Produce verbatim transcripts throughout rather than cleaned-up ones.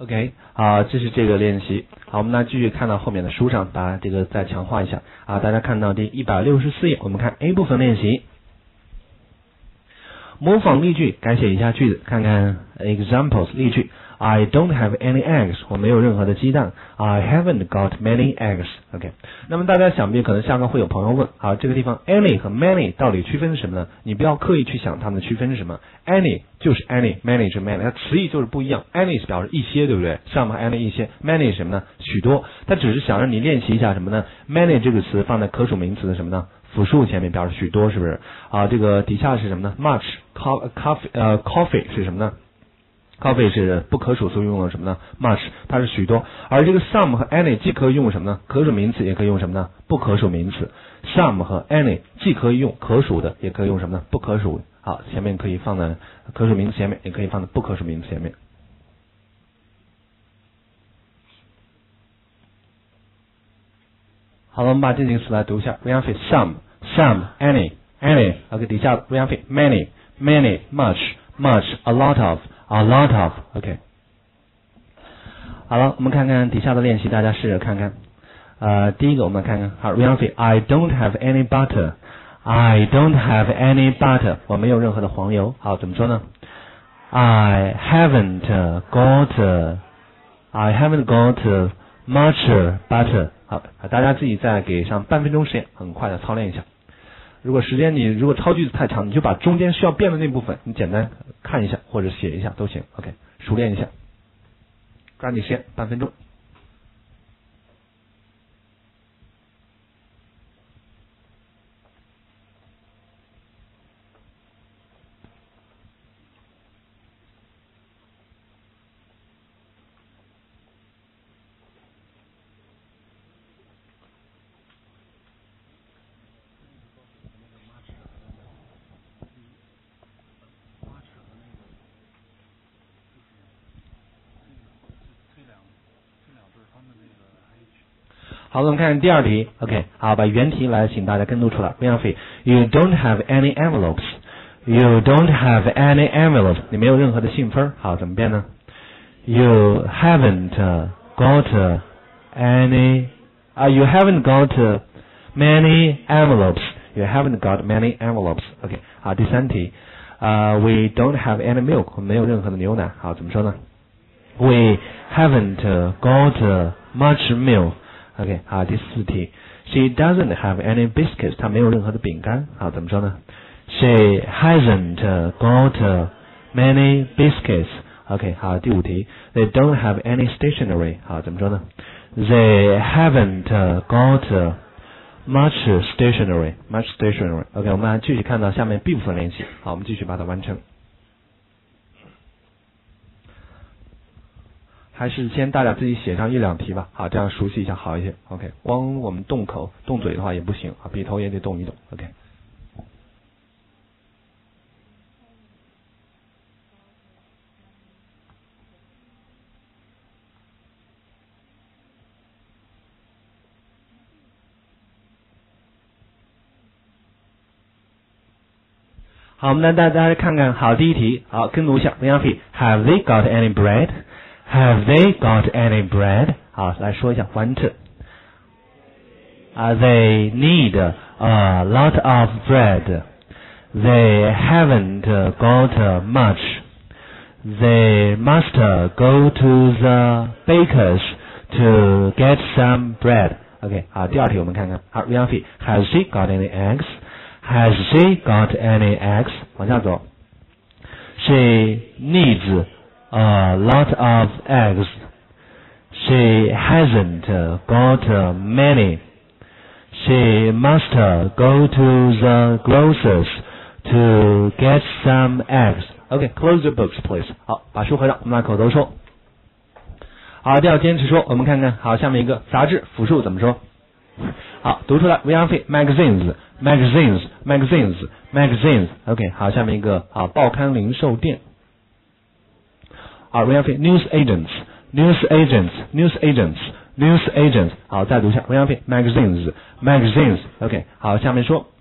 OK， 好，这是这个练习。好，我们来继续看到后面的书上，把这个再强化一下啊。大家看到第一百六十四页，我们看 A 部分练习，模仿例句，改写一下句子，看看 examples 例句。I don't have any eggs， 我没有任何的鸡蛋。I haven't got many eggs。OK， 那么大家想必可能下课会有朋友问，好，这个地方 any 和 many 到底区分是什么呢？你不要刻意去想它们的区分是什么。any 就是 any，many 是 many， 它词义就是不一样。any 是表示一些，对不对？上面 any 一些 ，many 是什么呢？许多。它只是想让你练习一下什么呢 ？many 这个词放在可数名词的什么呢？复数前面表示许多，是不是？啊，这个底下是什么呢 ？much coffee 呃 coffee 是什么呢？coffee 是不可数所以用了什么呢 ？much 它是许多，而这个 some 和 any 既可以用什么呢？可数名词，也可以用什么呢？不可数名词。some 和 any 既可以用可数的，也可以用什么呢？不可数。好，前面可以放在可数名词前面，也可以放在不可数名词前面。好了，我们把这几个词来读一下。read it some some any any OK 底下 read it many many much much a lot of a lot of OK 好了，我们看看底下的练习，大家试着看看。呃，第一个我们看看，好 read it I don't have any butter I don't have any butter 我没有任何的黄油。好，怎么说呢？ I haven't got I haven't got much butter好，大家自己再给上半分钟时间，很快的操练一下。如果时间你如果抄句子太长，你就把中间需要变的那部分，你简单看一下或者写一下都行。OK， 熟练一下，抓紧时间，半分钟。好了，我们看第二题。OK， 好，把原题来，请大家跟读出来。不要费。You don't have any envelopes. You don't have any envelopes. 你没有任何的信封。好，怎么变呢 ？You haven't got any. 啊、uh, ，You haven't got many envelopes. You haven't got many envelopes. OK， 好，第三题。呃、uh, ，We don't have any milk. 我们没有任何的牛奶。好，怎么说呢 ？We haven't got much milk.OK， 好，第四题 ，She doesn't have any biscuits， 她没有任何的饼干。好，怎么说呢 ？She hasn't got many biscuits。OK， 好，第五题 ，They don't have any stationery。好，怎么说呢 ？They haven't got much stationery，much stationery。OK， 我们来继续看到下面 B 部分练习。好，我们继续把它完成。还是先大家自己写上一两题吧，好，这样熟悉一下好一些。OK， 光我们动口动嘴的话也不行啊，笔头也得动一动。OK。好，我们来带大家看看，好，第一题，好，跟读一下。Have they got any bread?Have they got any bread? 好，来说一下 one two. Uh, they need a lot of bread. They haven't got much. They must go to the baker's to get some bread. OK， 好，第二题我们看看。好 ，Has she got any eggs? Has she got any eggs? 往下走。She needs a lot of eggs. She hasn't got many. She must go to the grocer's to get some eggs. Okay, close your books, please. 好，把书合上，我们来口头说。好，第二坚持说，我们看看。好，下面一个杂志复数怎么说？好，读出来。We are magazines, magazines, magazines, magazines. OK， 好，下面一个好报刊零售店。好 ，we have news agents, news agents, news agents, news agents。好，再读一下 ，we have magazines, magazines。OK， 好，下面说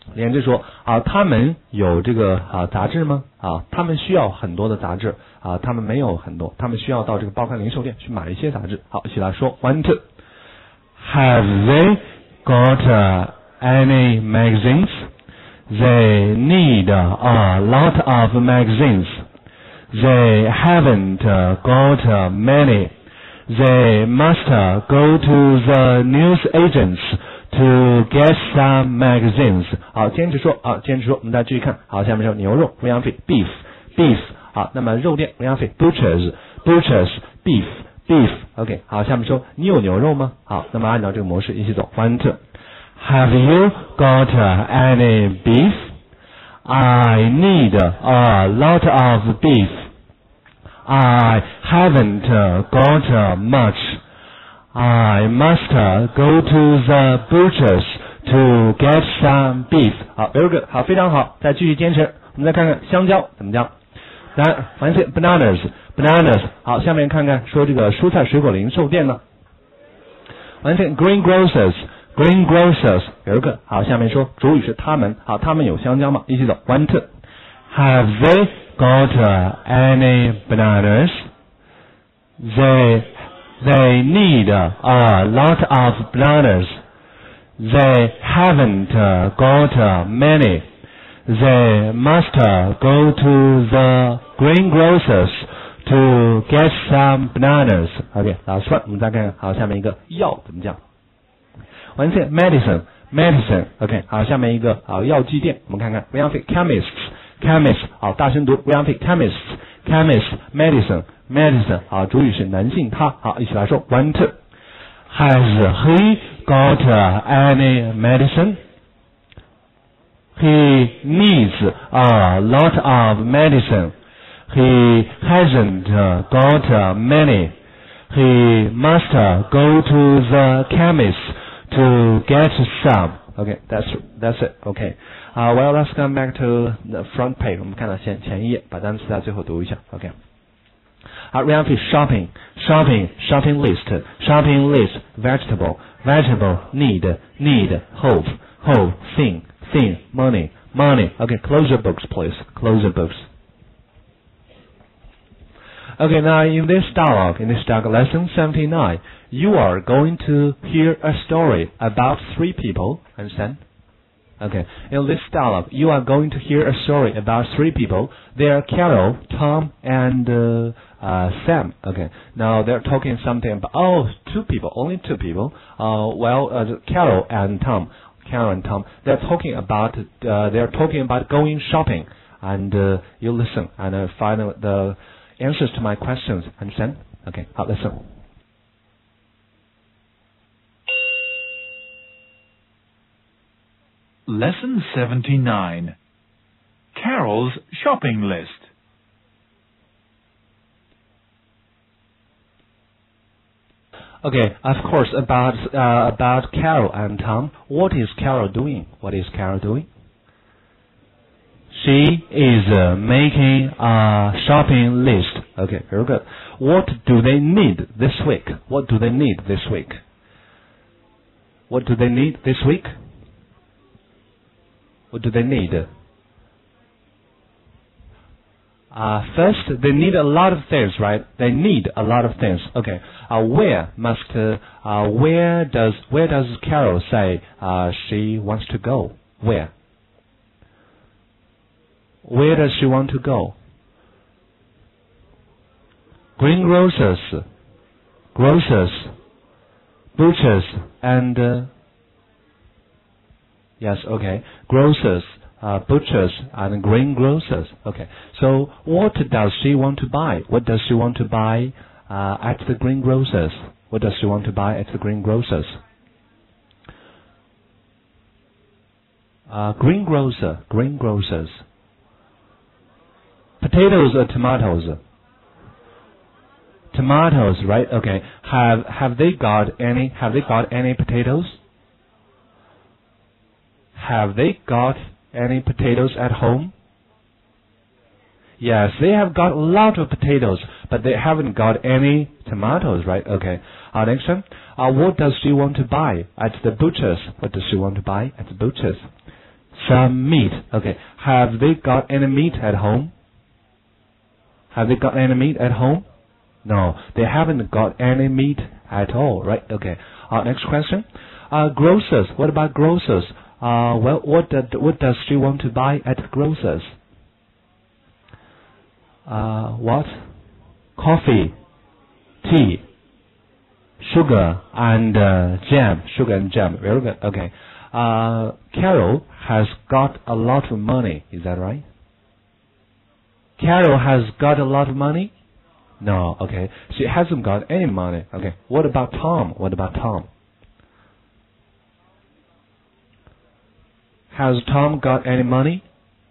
连着说啊，他们有这个啊杂志吗？啊，他们需要很多的杂志啊，他们没有很多，他们需要到这个报刊零售店去买一些杂志。好，一起来说 one two。Have they got uh, any magazines? They need uh, a lot of magazines. They haven't uh, got uh, many. They must uh, go to the news agents to get some magazines. 好，坚持说啊，坚持说。我们再继续看。好，下面说牛肉 ，Ryan Fee beef beef。好，那么肉店 Ryan Fee butchers butchers beef beef。OK， 好，下面说你有牛肉吗？好，那么按照这个模式一起走 ，one two。Have you got uh, any beef? I need a lot of beef. I haven't uh, got uh, much. I must uh, go to the butcher's to get some beef. 好 ，very good， 好，非常好，再继续坚持。我们再看看香蕉怎么讲。来，反正 bananas bananas。好，下面看看说这个蔬菜水果零售店呢。完成 green grocers green grocers very good。好，下面说主语是他们。好，他们有香蕉吗？一起走 one two。Have they got uh, any bananas? They They need uh, a lot of bananas. They haven't uh, got uh, many. They must uh, go to the greengrocers to get some bananas. OK， last one， 我们再看看。好，下面一个药怎么讲 ？One thing medicine medicine。OK， 好，下面一个好药剂店，我们看看 We have chemists chemists。好，大声读 We have chemists chemists medicine。medicine 好，主语是男性他。好，一起来说 one two。 Has he got uh, any medicine? He needs a lot of medicine. He hasn't uh, got uh, many. He must uh, go to the chemist to get some. Okay, that's that's it. Okay. Uh, well, let's come back to the front page. 我们看到前前一页，把单词在最后读一下。OK。好 ，Ryan Fee shopping shopping shopping list shopping list vegetable vegetable need need hope hope thing thing money money. Okay, close your books, please. Close your books. Okay, now in this dialogue, in this dialogue lesson seventy-nine, you are going to hear a story about three people. Understand? Okay, in this dialogue, you are going to hear a story about three people. They are Carol, Tom, and uh, uh, Sam. Okay, now they're talking something about, oh, two people, only two people. Uh, well, uh, Carol and Tom, Carol and Tom, they're talking about, uh, they're talking about going shopping. And uh, you listen and uh, find the answers to my questions. Understand? Okay,好, listen. Lesson seventy-nine. Carol's shopping list. Okay, of course, about uh, about Carol and Tom. What is Carol doing? What is Carol doing? She is uh, making a shopping list. Okay, very good. What do they need this week? What do they need this week? What do they need this week? What do they need? Uh, first, they need a lot of things, right? They need a lot of things. Okay. Uh, where must, uh, uh, where does, where does Carol say, uh, she wants to go? Where? Where does she want to go? Greengrocers, grocers, butchers, and, uh, yes, okay. Grocers, uh, butchers, and greengrocers. Okay. So, what does she want to buy? What does she want to buy uh, at the greengrocers? What does she want to buy at the greengrocers? Uh, greengrocer, greengrocers. Potatoes or tomatoes? Tomatoes, right? Okay. Have have they got any? Have they got any potatoes? Have they got any potatoes at home? Yes, they have got a lot of potatoes, but they haven't got any tomatoes, right? Okay. Uh, next one. Uh, what does she want to buy at the butcher's? What does she want to buy at the butcher's? some meat. Okay. Have they got any meat at home? Have they got any meat at home? No, they haven't got any meat at all, right? Okay. Uh, next question. Uh, grocers. What about grocers? Uh, well, what did, what does she want to buy at grocers? Uh, what? Coffee, tea, sugar and uh, jam. Sugar and jam. Very good. Okay. Uh, Carol has got a lot of money. Is that right? Carol has got a lot of money? No. Okay. She hasn't got any money. Okay. What about Tom? What about Tom? Has Tom got any money?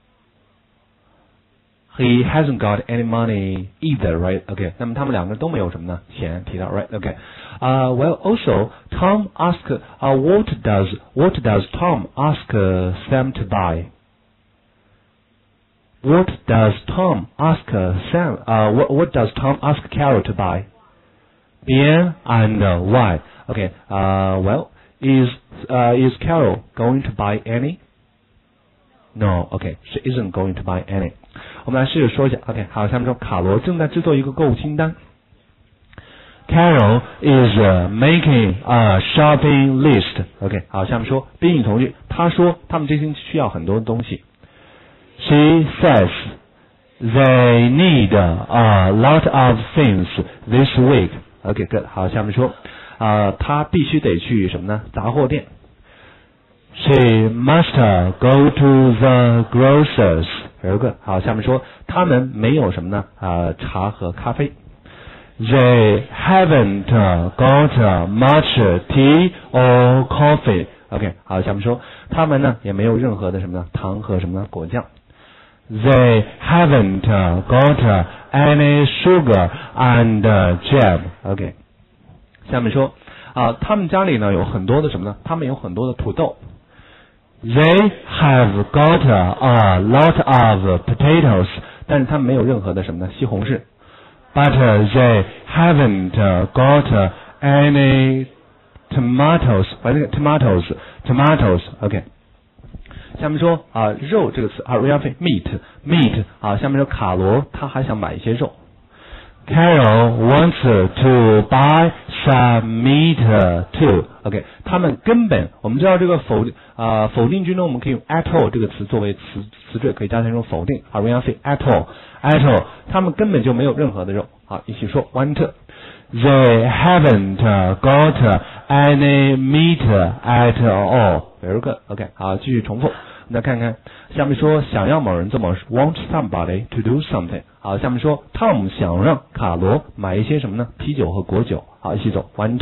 He hasn't got any money either, right? Okay. 那么他们两个都没有什么呢？钱提到 right? Okay. Uh, well, also Tom asked, uh, what does what does Tom ask uh, Sam to buy? What does Tom ask uh, Sam? Uh, what what does Tom ask Carol to buy? Beer and uh, why? Okay. Uh, well, is uh, is Carol going to buy any? No. Okay. She isn't going to buy any. 我们来试着说一下 OK 好下面说卡罗正在制作一个购物清单 Carol is、uh, making a shopping list OK 好下面说宾语从句他说他们这星期需要很多东西 She says they need a lot of things this week OK good 好下面说、呃、他必须得去什么呢杂货店She must go to the grocers. Very good. 好，下面说他们没有什么呢？呃，茶和咖啡。They haven't got much tea or coffee. OK. 好，下面说他们呢也没有任何的什么呢？糖和什么呢？果酱。They haven't got any sugar and jam. OK. 下面说啊，他们家里呢有很多的什么呢？他们有很多的土豆。They have got a lot of potatoes， 但是他们没有任何的什么呢？西红柿。But they haven't got any tomatoes， 反正 tomatoes tomatoes OK。下面说啊、呃，肉这个词啊 ，real meat meat 啊，下面说卡罗他还想买一些肉。Carol wants to buy some meat too. OK， 他们根本我们知道这个否啊、呃、否定句呢，我们可以用 at all 这个词作为词词缀，可以加成一种否定。啊 ，we are say at all at all， 他们根本就没有任何的肉。好，一起说 want。They haven't got any meat at all. Very good. OK， 好，继续重复。我们再看看下面说想要某人做某事 want somebody to do something 好下面说 Tom 想让卡罗买一些什么呢啤酒和果酒好一起走 want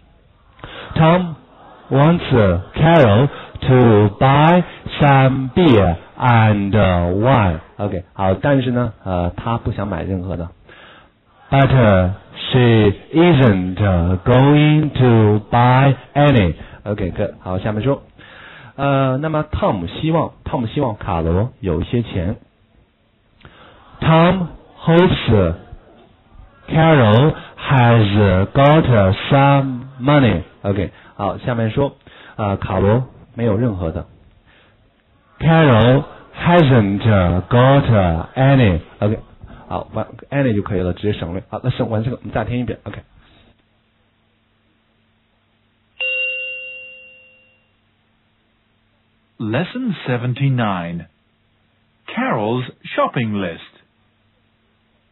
Tom wants Carol to buy some beer and wine OK 好但是呢呃他不想买任何的 But uh, she isn't going to buy any OK good 好下面说呃，那么 Tom 希望 Tom 希望卡罗有一些钱。Tom hopes Carol has got some money. OK， 好，下面说，呃，卡罗没有任何的。Carol hasn't got any. OK， 好，完 any 就可以了，直接省略。好，那省完这个，我们再听一遍。OK。 Lesson seventy-nine. Carol's shopping list.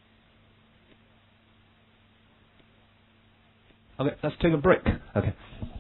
Okay, let's take a break. Okay.